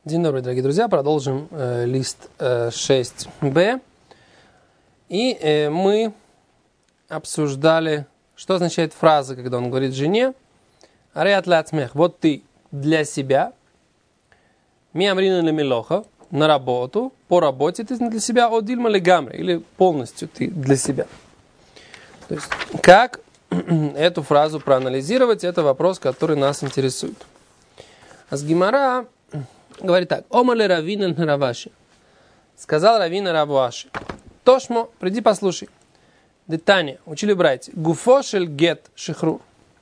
День добрый, дорогие друзья. Продолжим лист 6b. И мы обсуждали, что означает фраза, когда он говорит жене «Ареат ляцмех», вот ты для себя, «Ми амрина ле милоха», на работу, по работе ты для себя, «О дильма ле гамре», или полностью ты для себя. То есть, как эту фразу проанализировать, это вопрос, который нас интересует. А с Гемара говорит так: «Омале раввинен раваши». Сказал раввин Раваши: «Тошмо, приди послушай. Детание, учили братья. Гуфо шель гет шехрур».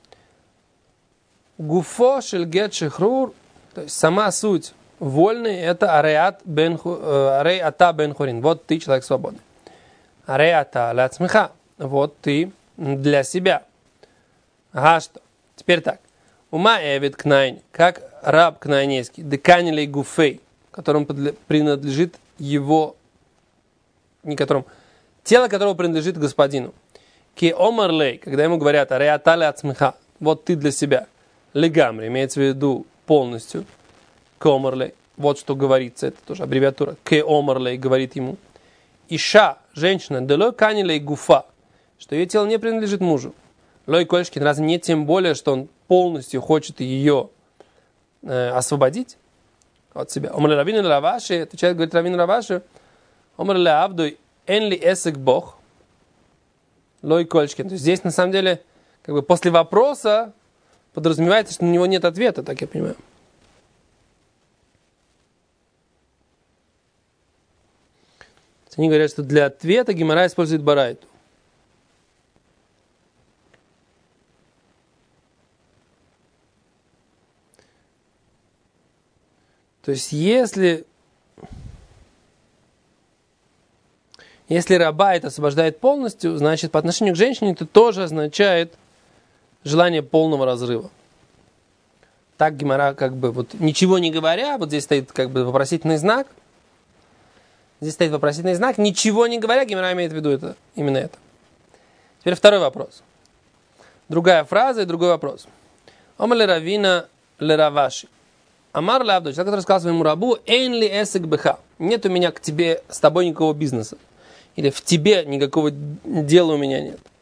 Гуфо шель гет шехрур, то есть сама суть вольный, это арей ата бен хорин. Вот ты человек свободный. Арей ата ляцмеха. Вот ты для себя. Ага, что? Теперь так. Ума эвид кнайн, как раб кнайнейский, деканилей гуфей, которому принадлежит его, не которому, тело которого принадлежит господину. Ки омарлей, когда ему говорят ареатали ацмеха, вот ты для себя. Легамри, имеется в виду полностью. Ки омарлей, вот что говорится, это тоже аббревиатура. Ки омарлей говорит ему. Иша, женщина, дело канилей гуфа, что ее тело не принадлежит мужу. Лой Кольшкин, разве нет тем более, что он полностью хочет ее освободить от себя? Омар раввин Раваши, отвечает, говорит раввин Раваши, Омар ле авдой энли эсек бог, Лой Кольшкин. То есть здесь на самом деле, как бы после вопроса подразумевается, что на него нет ответа, так я понимаю. Они говорят, что для ответа Гемара использует барайту. То есть, если раба это освобождает полностью, значит, по отношению к женщине это тоже означает желание полного разрыва. Так Гемара, как бы, вот ничего не говоря, вот здесь стоит, как бы, вопросительный знак. Здесь стоит вопросительный знак. Ничего не говоря, Гемара имеет в виду это, именно это. Теперь второй вопрос. Другая фраза и другой вопрос. Омар ле раввина ле Раваши. Амар лавдо, человек, который сказал своему рабу: «Эйн ли эсек беха». Нет у меня к тебе, с тобой никакого бизнеса. Или в тебе никакого дела у меня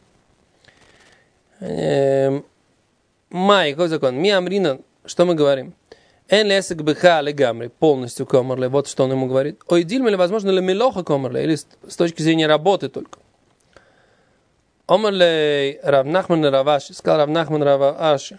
нет. Май, какой закон? Ми амрина, что мы говорим? «Эйн ли эсек беха легамри», полностью комарле. Вот что он ему говорит. «Ой, дильм или, возможно, ли милоха комарле», или с точки зрения работы только. Омарле Рав Нахман Раваши, сказал Рав Нахман Раваши.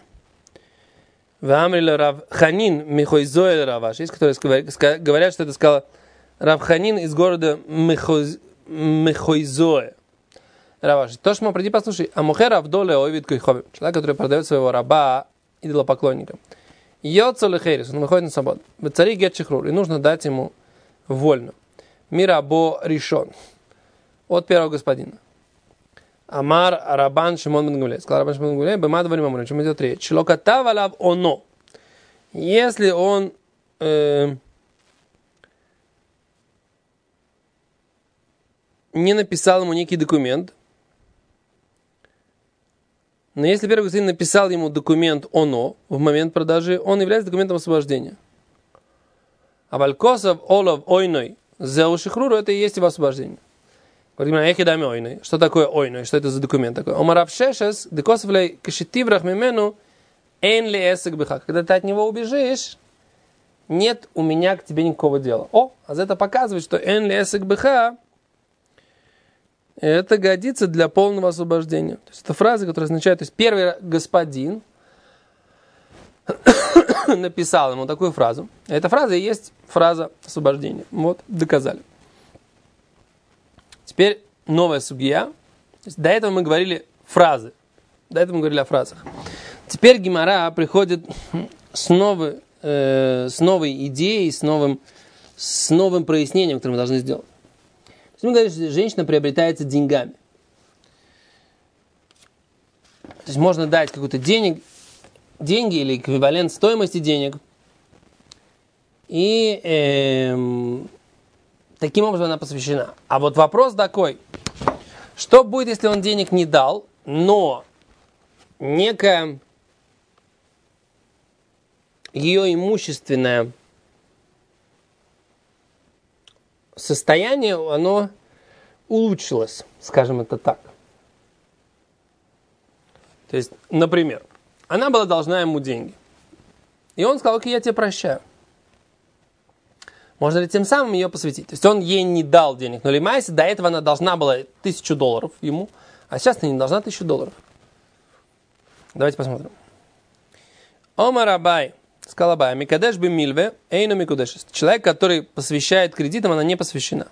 Рав Ханин Михойзоэ Раваши, есть, которые говорят, что это сказал Рав Ханин из города Михойзоэ Раваши. То, что мы приди послушай, а мухер авдоле ойвид койховим, человек, который продает своего раба идолопоклонника. Йоцо лехерис, он выходит на свободу. В цари гет шехрур, и нужно дать ему вольно. Мирабо решен. От первого господина. Амар Рабан Шимон бен Гамлиэль. Сказал Рабан Шимон бен Гамлиэль: «Бема дворим амурим». Чем идет речь? Шлокатав алав оно. Если он не написал ему некий документ, но если первый господин написал ему документ оно в момент продажи, он является документом освобождения. А валькосов олов ойной зеу шихруру, это и есть его освобождение. Что такое ойной? Что это за документ такой? Омаравшешес, декосовлей кашитиврах мимену, эйн ли эсек беха. Когда ты от него убежишь, нет у меня к тебе никакого дела. А это показывает, что эйн ли эсек беха, это годится для полного освобождения. То есть это фраза, которая означает, то есть первый господин написал ему такую фразу. Эта фраза и есть фраза освобождения. Вот, доказали. Теперь новая сугия. До этого мы говорили фразы. До этого мы говорили о фразах. Теперь Гемара приходит с новой идеей, с новым прояснением, которое мы должны сделать. То есть мы говорим, что женщина приобретается деньгами. То есть можно дать какую-то деньги или эквивалент стоимости денег. И таким образом она посвящена. А вот вопрос такой: что будет, если он денег не дал, но некая ее имущественная состояние, оно улучшилось, скажем это так. То есть, например, она была должна ему деньги. И он сказал: окей, я тебе прощаю. Можно ли тем самым ее посвятить? То есть он ей не дал денег. Но лимайся, до этого она должна была $1000 ему, а сейчас она не должна $1000. Давайте посмотрим. Омар Абай, сказал Абай: Микадеш би мильве, эйну микудешес. Человек, который посвящает кредитам, она не посвящена.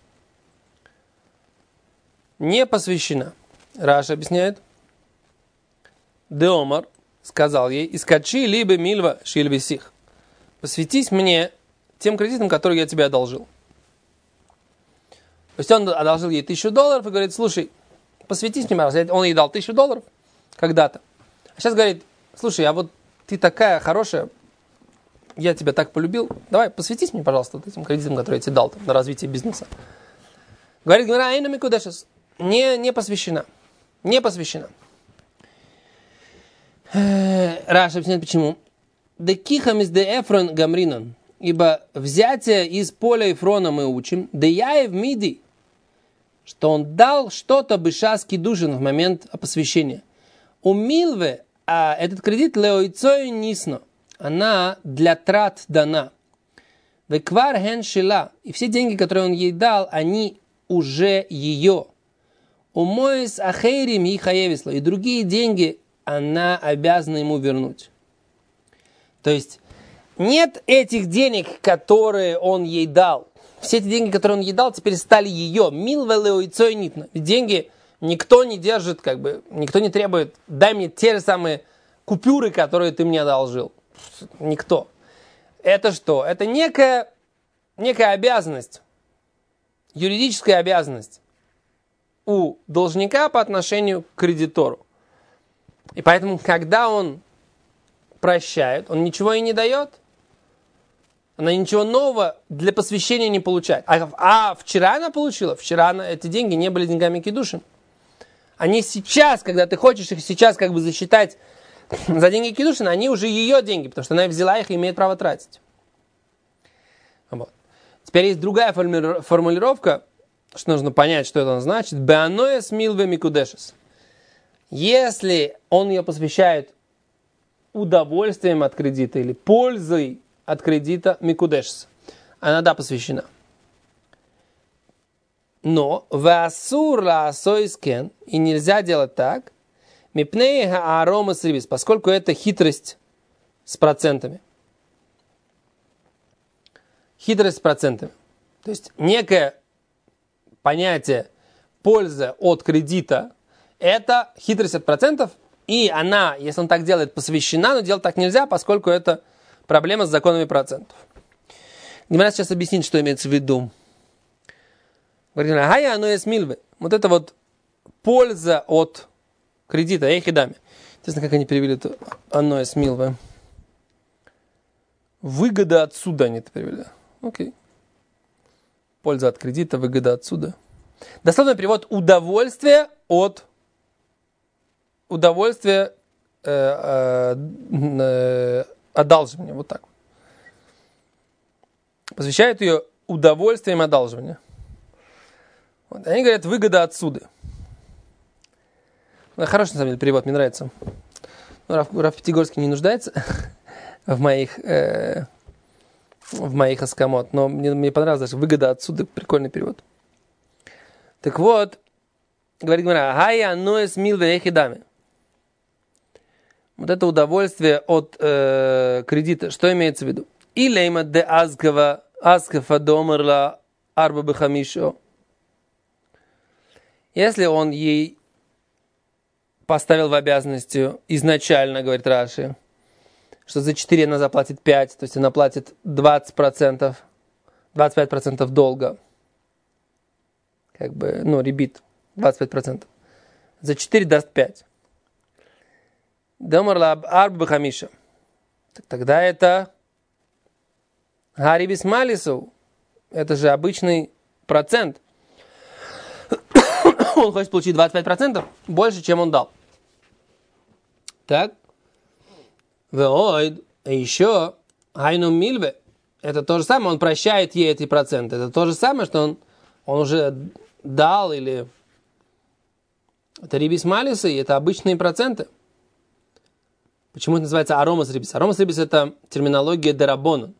Не посвящена. Раша объясняет. Де Омар сказал ей: искачи либо мильва шильвисих. Посвятись мне тем кредитам, которые я тебе одолжил. То есть он одолжил ей $1000 и говорит: слушай, посвятись мне, он ей дал $1000 когда-то. А сейчас говорит: слушай, а вот ты такая хорошая, я тебя так полюбил, давай посвятись мне, пожалуйста, вот этим кредитам, которые я тебе дал там, на развитие бизнеса. Говорит: не посвящена. Не посвящена. Раша объясняет почему. Декихам из де Эфрон гамринон. Ибо взятие из поля Эфрона мы учим. Деяев миди. Что он дал что-то бышаски душин в момент посвящения. У Милве, а этот кредит леойцой нисно. Она для трат дана. Веквар хен шила. И все деньги, которые он ей дал, они уже ее. У моис ахейрим и хаевисло. И другие деньги она обязана ему вернуть. То есть нет этих денег, которые он ей дал. Все эти деньги, которые он ей дал, теперь стали ее. Милве леойцой нитно. Деньги никто не держит, никто не требует: дай мне те же самые купюры, которые ты мне одолжил. Никто. Это что? Это некая обязанность, юридическая обязанность у должника по отношению к кредитору. И поэтому, когда он прощает, он ничего ей не дает, она ничего нового для посвящения не получает. А вчера она получила, эти деньги не были деньгами кидушин. Они сейчас, когда ты хочешь их сейчас засчитать за деньги кидушин, они уже ее деньги, потому что она взяла их и имеет право тратить. Вот. Теперь есть другая формулировка, что нужно понять, что это значит. Беаноэс милве микудешес. Если он ее посвящает удовольствием от кредита или пользой от кредита микудешес, она посвящена. Но васур ла асойскен, и нельзя делать так, мипнея арома срибис, поскольку это хитрость с процентами. Хитрость с процентами. То есть некое понятие польза от кредита — это хитрость от процентов, и она, если он так делает, посвящена, но делать так нельзя, поскольку это проблема с законами процентов. Гемара сейчас объяснит, что имеется в виду. Говорит: «Хая оно есть мильвы». Вот это вот польза от кредита, эхидами. Интересно, как они перевели это «оно есть мильвы». Выгода отсюда они это перевели. Окей. Польза от кредита, выгода отсюда. Дословный перевод: удовольствие от одалживания. Вот так. Посвящают ее удовольствием одалживания. Вот. Они говорят: выгода отсюда. Хороший, на самом деле, перевод, мне нравится. Рав Пятигорский не нуждается в моих аскамот, но мне понравилось даже выгода отсюда. Прикольный перевод. Так вот, говорит Гемара: «Хая ноэс милве эхидами». Вот это удовольствие от кредита, что имеется в виду? И лейма де азкафа домерла арба бехамишо. Если он ей поставил в обязанности изначально, говорит Раши, что за 4 она заплатит 5, то есть она платит 20%, 25% долга. Ребит, 25%. За 4 даст 5. Домарла арбы хамиша. Тогда это гарибис малису. Это же обычный процент. Он хочет получить 25% больше, чем он дал. Так. Веойд. А еще айну мильве. это то же самое, он прощает ей эти проценты. Это то же самое, что он уже дал или... Это рибис малиса, и это обычные проценты. Почему это называется аромас рибис? Аромас рибис это терминология дерабона.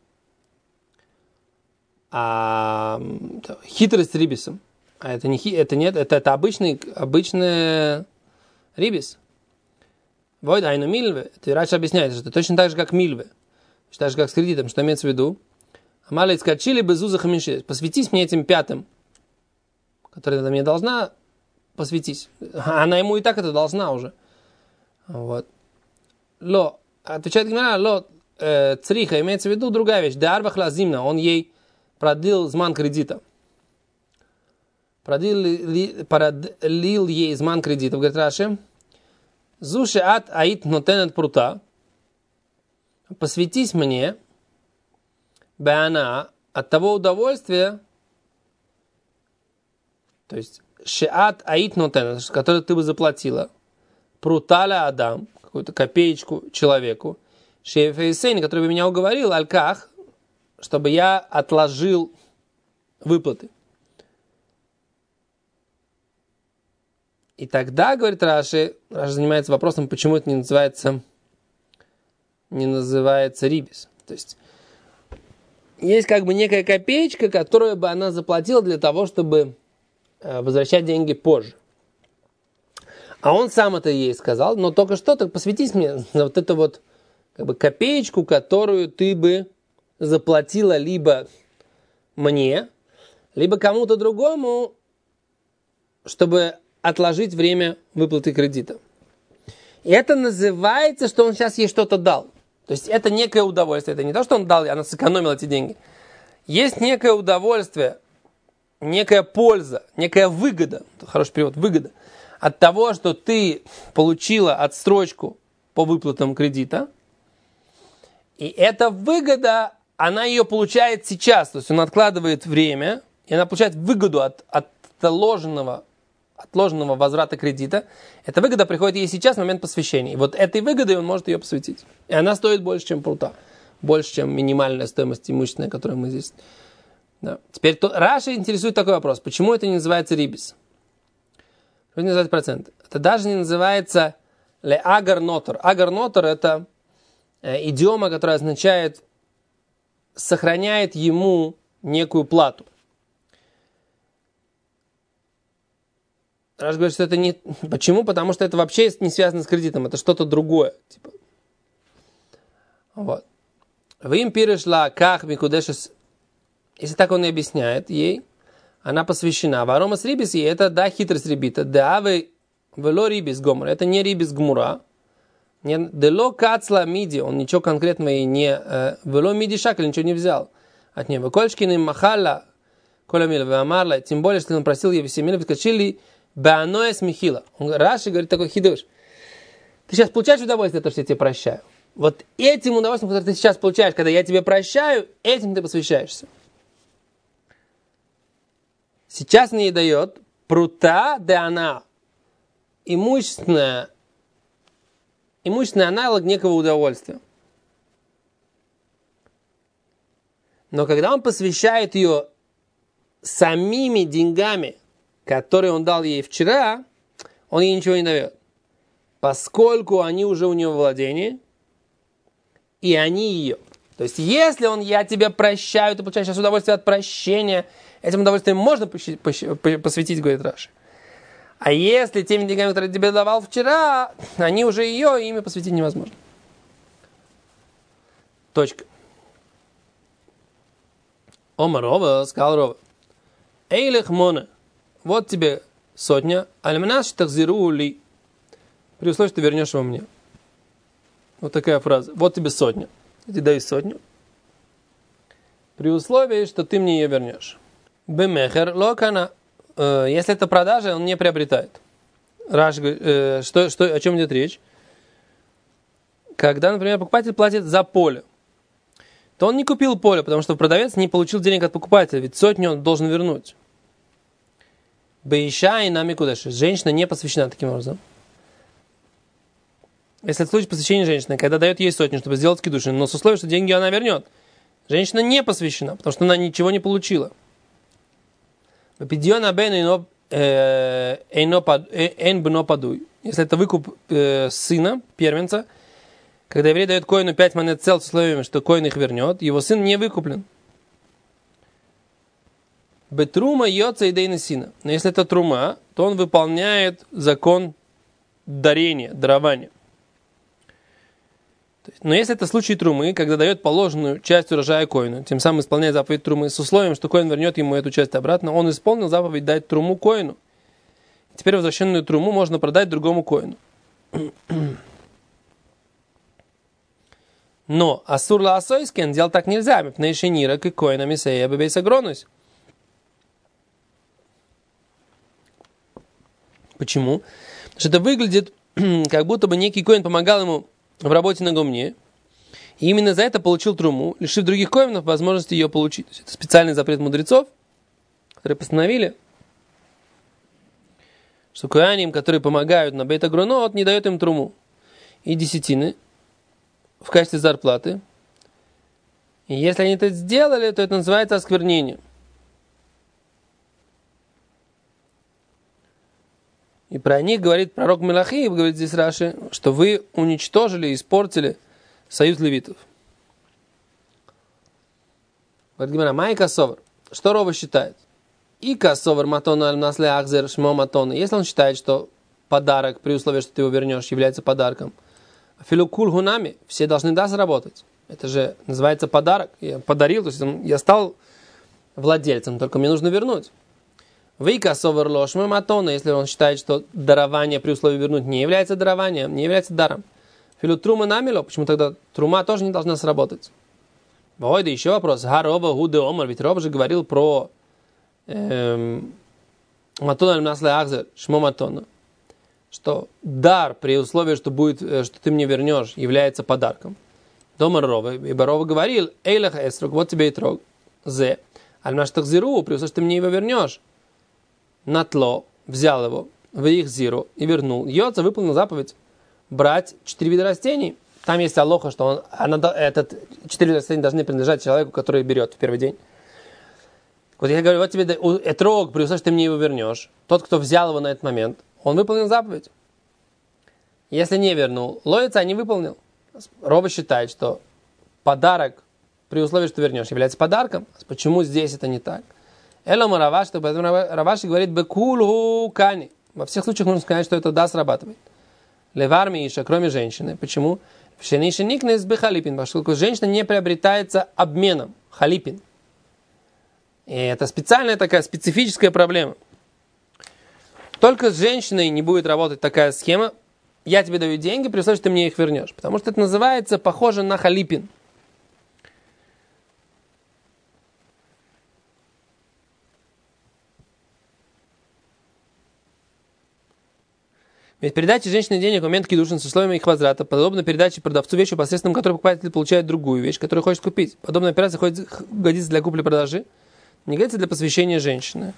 А хитрость рибиса. А это не это обычный рибис. Войд айну мильве. Ты раньше объясняешь, что это точно так же, как мильве. Так же, как с кредитом. Что имеется в виду? Амалей скачили безуза хамиши. Посвятись мне этим пятым, который она мне должна посвятись. Она ему и так это должна уже. Вот. Ло. Отвечает Гемара, ло цриха. Имеется в виду другая вещь. Де арбах лазимна. Он ей продлил зман кредита. Продлил ей зман кредита. Говорит Раши. Зуши ат аит нотенет прута. Посвятись мне, беана, от того удовольствия, то есть шеат аит нотенет, который ты бы заплатила, пруталя адам, какую-то копеечку человеку, шефейсейн, который бы меня уговорил, альках, чтобы я отложил выплаты. И тогда, говорит Раши занимается вопросом, почему это не называется рибис. То есть есть как бы некая копеечка, которую бы она заплатила для того, чтобы возвращать деньги позже. А он сам это ей сказал, но только что, так посвятись мне на вот эту вот как бы копеечку, которую ты бы заплатила либо мне, либо кому-то другому, чтобы отложить время выплаты кредита. И это называется, что он сейчас ей что-то дал. То есть это некое удовольствие. Это не то, что он дал, она сэкономила эти деньги. Есть некое удовольствие, некая польза, некая выгода. Это хороший перевод, выгода. От того, что ты получила отсрочку по выплатам кредита. И эта выгода, она ее получает сейчас. То есть он откладывает время, и она получает выгоду от отложенного возврата кредита. Эта выгода приходит ей сейчас в момент посвящения. И вот этой выгодой он может ее посвятить. И она стоит больше, чем прута. Больше, чем минимальная стоимость имущественная, которую мы здесь... Да. Теперь Раши интересует такой вопрос. Почему это не называется рибис? Почему не называется процент? Это даже не называется ле агар нотор. Агар нотор это идиома, которая означает сохраняет ему некую плату. Раш говорит, что это не... Почему? Потому что это вообще не связано с кредитом. Это что-то другое. Типа. Вот. Вы им перешла ках микудешес. Если так он и объясняет ей, она посвящена. Варома с рибис, и это да хитрость рибита. Да вы вело рибис гомора. Это не рибис гмура. Дело кацла миди. Он ничего конкретного и не... Вело миди шакаль, ничего не взял от него. Кольшкины махала колямила вамарла. Тем более, что он просил ей всемили, вскочили бааноэс михила. Раши говорит такой хидуш. Ты сейчас получаешь удовольствие, то, что я тебе прощаю. Вот этим удовольствием, которое ты сейчас получаешь, когда я тебе прощаю, этим ты посвящаешься. Сейчас он ей дает прута де она. Имущественный аналог некого удовольствия. Но когда он посвящает ее самими деньгами, которые он дал ей вчера, он ей ничего не дает. Поскольку они уже у него в владении, и они ее. То есть, если я тебя прощаю, ты получаешь сейчас удовольствие от прощения, этим удовольствием можно посвятить, говорит Раши. А если теми деньгами, которые я тебе давал вчера, они уже ее, ими посвятить невозможно. Точка. Омар Рова, сказал Рова. Эйлех моне. Вот тебе 100, альманаш тахзиру ли. При условии, что ты вернешь его мне. Вот такая фраза. Вот тебе 100. Я тебе даю 100. При условии, что ты мне ее вернешь. Бемехер локана. Если это продажа, он не приобретает. Раш говорит, о чем идет речь? Когда, например, покупатель платит за поле, то он не купил поле, потому что продавец не получил денег от покупателя, ведь 100 он должен вернуть. Бейша и намикудеши. Женщина не посвящена таким образом. Если это случай посвящения женщины, когда дает ей 100, чтобы сделать кидушин, но с условием, что деньги она вернет. женщина не посвящена, потому что она ничего не получила. Если это выкуп сына, первенца, когда еврей дает коину 5 монет цел с условиями, что коин их вернет, его сын не выкуплен. Бетрума йоца идейна сына. Но если это трума, то он выполняет закон дарения, дарования. Но если это случай трумы, когда дает положенную часть урожая коину, тем самым исполняет заповедь трумы с условием, что коин вернет ему эту часть обратно, он исполнил заповедь дать труму коину. Теперь возвращенную труму можно продать другому коину. Но асурла асойскен делать так нельзя, мипнейшинира к коинами сея бебейсагронусь. Почему? Потому что это выглядит, как будто бы некий коин помогал ему в работе на гумне, и именно за это получил труму, лишив других коинов возможности ее получить. То есть это специальный запрет мудрецов, которые постановили, что коаним, которые помогают на бейт-агронот, не дают им труму и десятины в качестве зарплаты. И если они это сделали, то это называется осквернением. И про них говорит пророк Мелахи, говорит здесь Раши, что вы уничтожили, испортили союз левитов. Говорит Гемара, май кассовар. Что Рова считает? И кассовар матона аль-насле ахзер шмо матона. Если он считает, что подарок, при условии, что ты его вернешь, является подарком, филукул гунами, все должны заработать. Это же называется подарок. Я подарил, то есть я стал владельцем, только мне нужно вернуть. Вейка совар лошма матона, если он считает, что дарование при условии вернуть не является дарованием, не является даром. Филу трума намило, почему тогда трума тоже не должна сработать? Ой, да еще вопрос. Гарова гуде омар, ведь Роб же говорил про матона аль-насле ахзер шмо матона, что дар при условии, что будет, что ты мне вернешь, является подарком. Домар Рова, ибо Рова говорил, эйлах эсрок, вот тебе и трог, зе, аль-наштахзиру, при условии, что ты мне его вернешь. Натло, взял его, в их зиру и вернул. Йоца выполнил заповедь брать 4 вида растений. Там есть алоха, что 4 вида растений должны принадлежать человеку, который берет в первый день. Вот я говорю, вот тебе этрог, при условии, что ты мне его вернешь. Тот, кто взял его на этот момент, он выполнил заповедь. Если не вернул, лоица не выполнил. Рова считает, что подарок, при условии, что вернешь, является подарком. Почему здесь это не так? Элома Раваш, поэтому Раваши говорит бекулху кани. Во всех случаях нужно сказать, что это да срабатывает. Леварми иша, кроме женщины. Почему? Пшенишеникнес бехалипин, поскольку женщина не приобретается обменом. Халипин. И это специальная такая специфическая проблема. Только с женщиной не будет работать такая схема. Я тебе даю деньги, при условии, что ты мне их вернешь. Потому что это называется похоже на халипин. Ведь передача женщине денег в момент кидушин с условиями их возврата подобно передаче продавцу вещи, посредством которой покупатель получает другую вещь, которую хочет купить. Подобная операция годится для купли-продажи, не годится для посвящения женщины.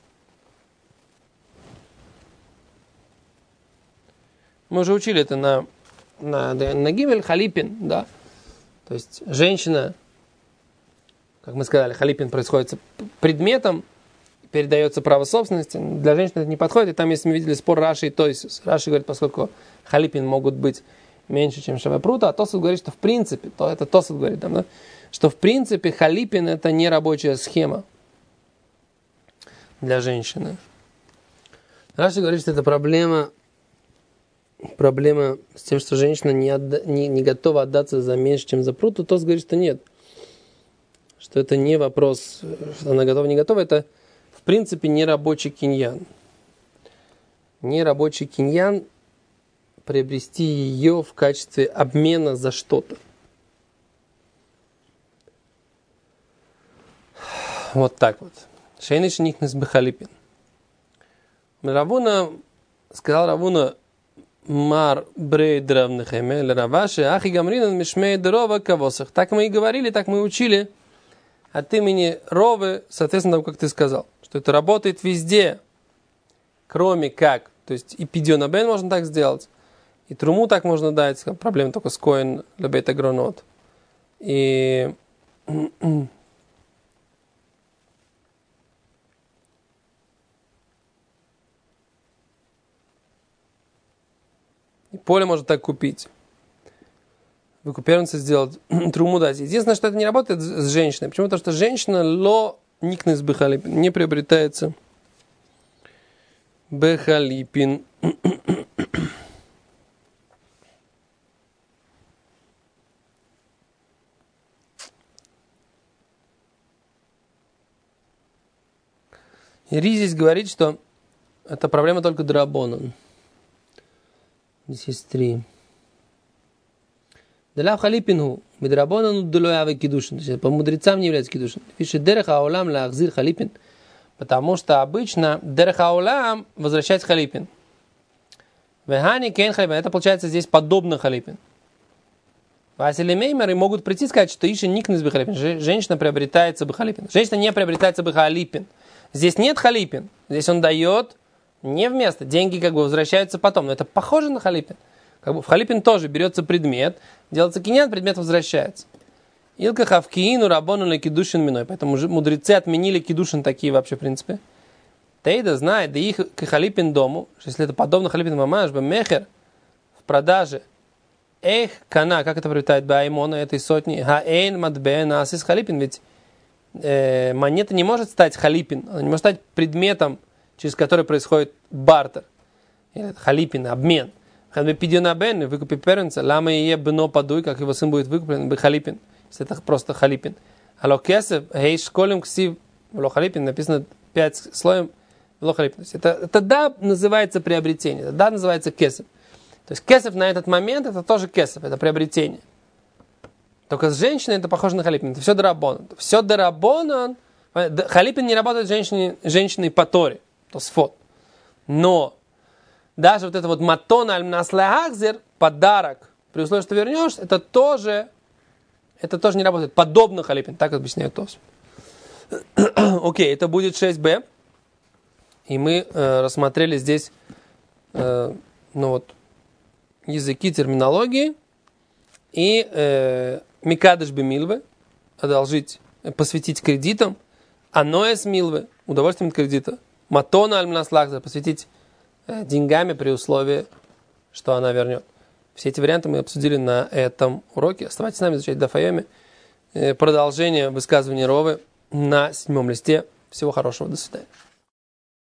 Мы уже учили это на Гимель Халипин, да. То есть женщина, как мы сказали, Халипин происходит с предметом, передается право собственности. Для женщины это не подходит. И там, если мы видели спор Раши и Тойсус. Раши говорит, поскольку халипин могут быть меньше, чем шавапрута, а Тосут говорит, что в принципе, это Тосут говорит, да, что в принципе халипин это не рабочая схема для женщины. Раши говорит, что это проблема с тем, что женщина не готова отдаться за меньше, чем за пруту. Тосут говорит, что нет. Что это не вопрос, что она готова, не готова, это в принципе, нерабочий киньян. Нерабочий киньян приобрести ее в качестве обмена за что-то. Вот так вот. Шейный шеникнес бехалипин. Сказал Равуна Мар брейд равнехеме лераваши ахи гамринан мишмей дрова кавосах. Так мы и говорили, так мы и учили от имени Ровы, соответственно, того, как ты сказал. Что это работает везде, кроме как, то есть и пидьон абен можно так сделать, и труму так можно дать, проблема только с коин лебейт агронот, и И поле можно так купить. Выкуперница сделать, труму дать. Единственное, что это не работает с женщиной. Почему? Потому что женщина ло никнес бехалипин. Не приобретается бехалипин. Ири здесь говорит, что это проблема только драбонан. Здесь есть 3. Делав халипину, бедрабонану делуявы кидушин. То есть по мудрецам не является кидушин. Пишет дереха аулам лахзир халипин. Потому что обычно дереха аулам возвращать халипин. Вехани кен халипин. Это получается здесь подобно халипин. Васили меймеры могут прийти и сказать, что иша никнес бехалипин. Женщина приобретается бехалипин. Женщина не приобретается бехалипин. Здесь нет халипин. Здесь он дает не вместо. Деньги как бы возвращаются потом. Но это похоже на халипин. Как бы в халипин тоже берется предмет, делается киньян, предмет возвращается. Илка хавкиину рабону на кидушин миной. Поэтому мудрецы отменили кидушин такие вообще в принципе. Тейда знает, да их к халипин дому, что если это подобно халипин мамаш, мехер в продаже. Эх, кана, как это приобретает баймона этой сотни? Хаэйн мадбен асис халипин. Ведь монета не может стать халипин, она не может стать предметом, через который происходит бартер. Или халипин, обмен. Хадбепидионабен, выкупи первенца, лама и бно подуй, как его сын будет выкуплен, бы халипин. Если это просто халипин. Алло кесев, гей школем ксив, вло халипин, написано 5 слоем, вло халипин. Это да называется приобретение, это да называется кесев. То есть кесев на этот момент, это тоже кесев, это приобретение. Только с женщиной это похоже на халипин. Это все дарабонан. Все дарабонан. Халипин не работает женщиной по Торе. То сфот. Но даже вот это вот матон аль-наслахахзер, подарок, при условии, что вернешь, это тоже не работает. Подобно халипин. Так объясняют Тос. Окей, это будет 6b. И мы рассмотрели здесь языки, терминологии. И микадыш бемилве, одолжить, посвятить кредитам, аноэс милве, удовольствием от кредита, матона аль-мнаслахзер, посвятить деньгами при условии, что она вернет. Все эти варианты мы обсудили на этом уроке. Оставайтесь с нами, изучать Дафайоми. Продолжение высказывания Ровы на 7 листе. Всего хорошего, до свидания.